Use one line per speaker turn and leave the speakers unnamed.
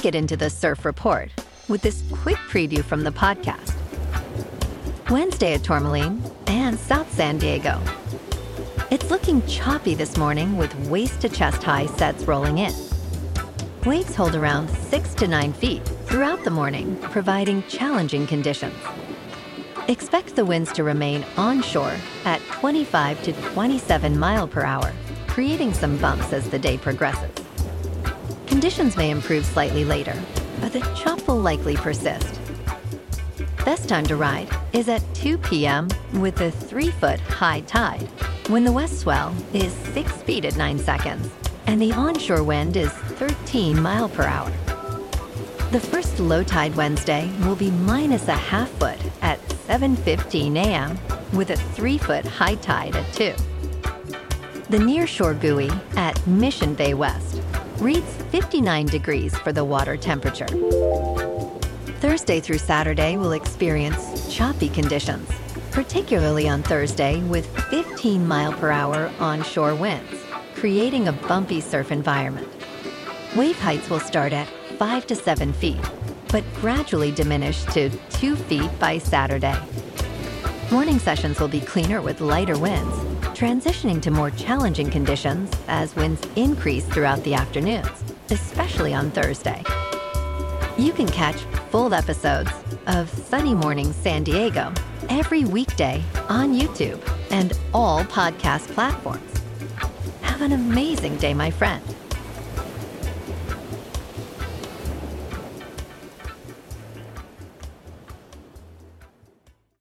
get into the surf report with this quick preview from the podcast. Wednesday at Tourmaline and South San Diego. It's looking choppy this morning with waist to chest high sets rolling in. Waves hold around 6 to 9 feet throughout the morning, providing challenging conditions. Expect the winds to remain onshore at 25 to 27 mile per hour, creating some bumps as the day progresses. Conditions may improve slightly later, but the chop will likely persist. Best time to ride is at 2 p.m. with a 3-foot high tide, when the west swell is 6 feet at 9 seconds, and the onshore wind is 13 mile per hour. The first low tide Wednesday will be minus a half foot at 7:15 a.m. with a 3-foot high tide at 2. The nearshore buoy at Mission Bay West reads 59 degrees for the water temperature. Thursday through Saturday will experience choppy conditions, particularly on Thursday with 15 mile per hour onshore winds, creating a bumpy surf environment. Wave heights will start at 5 to 7 feet, but gradually diminish to 2 feet by Saturday. Morning sessions will be cleaner with lighter winds, transitioning to more challenging conditions as winds increase throughout the afternoons, especially on Thursday. You can catch full episodes of Sunny Morning San Diego every weekday on YouTube and all podcast platforms. Have an amazing day, my friend.